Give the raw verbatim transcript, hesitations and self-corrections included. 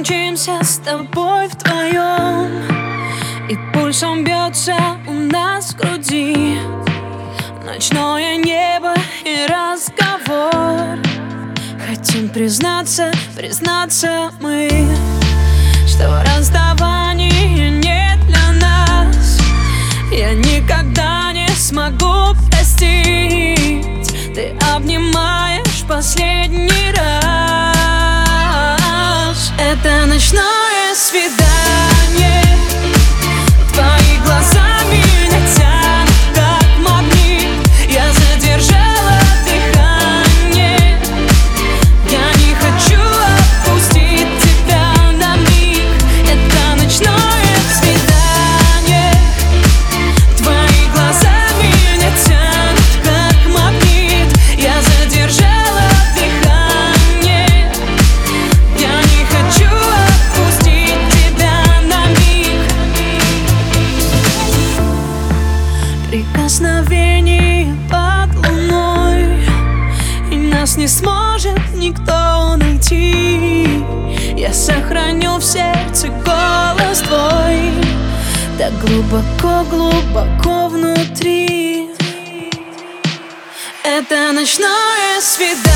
мчимся с тобой вдвоем, и пульсом бьется у нас в груди ночное небо и разговор. Хотим признаться, признаться мы, что расставания нет для нас. Я никогда не смогу простить. Ты обнимаешь последний раз. Это ночное свидание. Твои глаза меня тянут, как магнит. Я задержала дыхание. Я не хочу отпустить тебя на миг. Это ночное свидание. Твои глаза меня тянут, как магнит. Я задержала дыхание. Я не хочу отпустить тебя на миг. Прикосновение под луной, и нас не сможет никто найти. Я сохраню в сердце голос твой, так глубоко-глубоко внутри. Это ночное свидание.